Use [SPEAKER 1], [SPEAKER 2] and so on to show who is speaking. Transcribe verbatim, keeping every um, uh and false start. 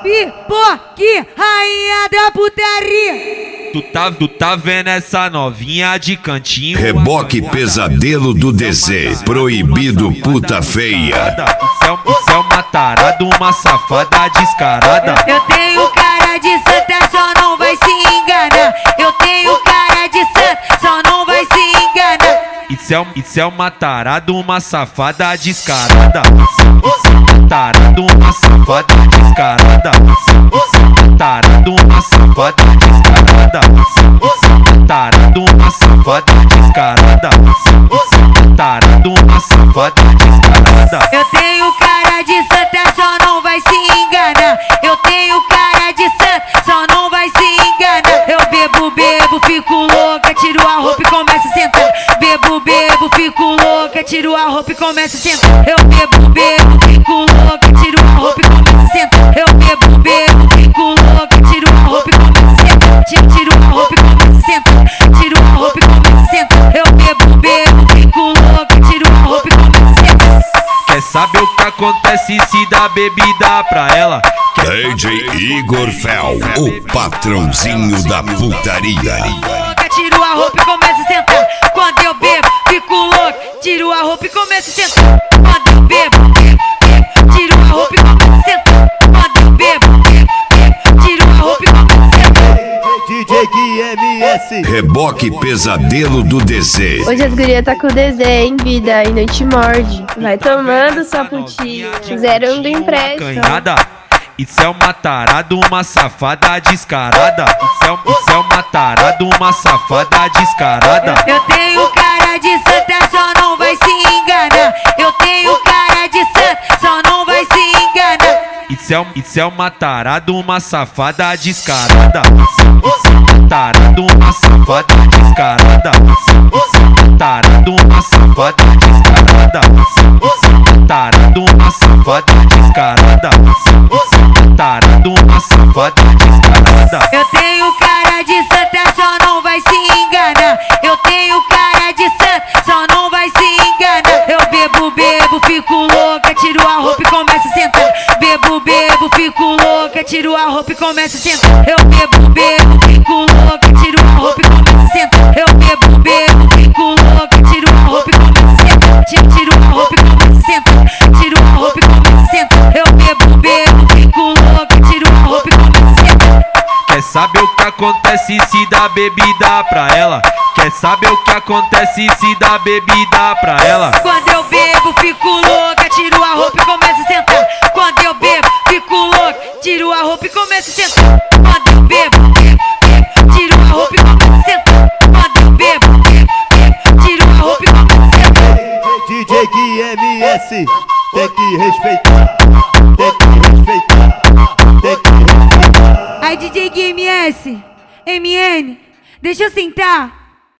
[SPEAKER 1] Pipoque, rainha da putaria.
[SPEAKER 2] Tu tá, tu tá vendo essa novinha de cantinho?
[SPEAKER 3] Reboque pesadelo do D Z, proibido puta feia.
[SPEAKER 2] Isso é, isso é uma tarada, uma safada descarada.
[SPEAKER 1] Eu tenho cara de santa, só não vai se enganar. Eu tenho cara de santa, só não vai se enganar.
[SPEAKER 2] Isso é, isso é uma tarada, uma safada descarada. Isso é uma tarada, uma safada descarada. Isso é uma tarada, uma safada descarada. Isso é uma tarada, uma safada descarada. Isso é uma tarada, uma safada descarada.
[SPEAKER 1] Eu tenho cara de santa, só não vai se enganar. Eu tenho cara de santa, só não vai se enganar. Eu bebo, bebo, fico louca, tiro a roupa e começo a sentar. Bebo, bebo, fico louca, tiro a roupa e começo a sentar. Eu bebo, bebo, fico louca, tiro a roupa e começo a sentar. Eu bebo, bebo, fico louca, tiro a roupa e começo a sentar. Tiro, tiro a roupa e começo a sentar. Tiro a roupa e começo a sentar. Eu bebo, bebo, fico louca, tiro a roupa e começo a sentar.
[SPEAKER 2] Quer saber o que acontece se dá bebida pra ela?
[SPEAKER 3] D J Igor Fel, o patrãozinho da putaria.
[SPEAKER 1] Tiro a roupa e começo a sentar. Quando eu bebo, fico louco. Tiro a roupa e começo a sentar. Quando eu bebo, tiro a roupa e começo a sentar. Quando eu bebo, tiro a roupa e começo a sentar.
[SPEAKER 4] D J Gui M S.
[SPEAKER 3] Reboque pesadelo do D Z.
[SPEAKER 5] Hoje as gurias tá com o D Z em vida e não te morde. Vai tomando sua putinha. Fizeram do empréstimo.
[SPEAKER 2] Isso é uma tarada, uma safada descarada. Isso é, isso é uma tarada, uma safada descarada.
[SPEAKER 1] Eu tenho cara de santa, só não vai se enganar. Eu tenho cara de santa, só não vai se enganar.
[SPEAKER 2] Isso é, isso é uma tarada, uma safada descarada. Isso, isso é uma tarada, uma safada descarada. Isso, isso é uma tarada, uma safada descarada. Isso, isso é uma tarada, uma safada descarada. Isso, isso é uma tarada, uma safada descarada.
[SPEAKER 1] Eu tenho cara de santa, só não vai se enganar. Eu tenho cara de santa, só não vai se enganar. Eu bebo, bebo, fico louca, tiro a roupa e começo a sentar. Bebo, bebo, fico louca, tiro a roupa e começo a sentar. Eu bebo, bebo, fico louca, tiro a roupa e começo a sentar. Eu bebo, bebo, fico louca, tiro a roupa e começo a sentar. Tiro, tiro a roupa e começo a sentar. Tiro a roupa e começo a sentar. Eu bebo, bebo, fico louca, tiro a roupa e começo a sentar.
[SPEAKER 2] Quer saber o que acontece se dá bebida pra ela? Quer saber o que acontece se dá bebida pra ela?
[SPEAKER 1] Quando eu bebo, fico louca, tiro a roupa e começo a sentar. Quando eu bebo, fico louca, tiro a roupa e começo a sentar. Quando eu bebo, tiro a roupa e começo a sentar. Quando eu bebo, tiro a roupa e começo a sentar.
[SPEAKER 4] D J Gui M S. Tem que respeitar, tem que respeitar, tem que respeitar.
[SPEAKER 1] Aí D J Gui M S, M N, deixa eu sentar.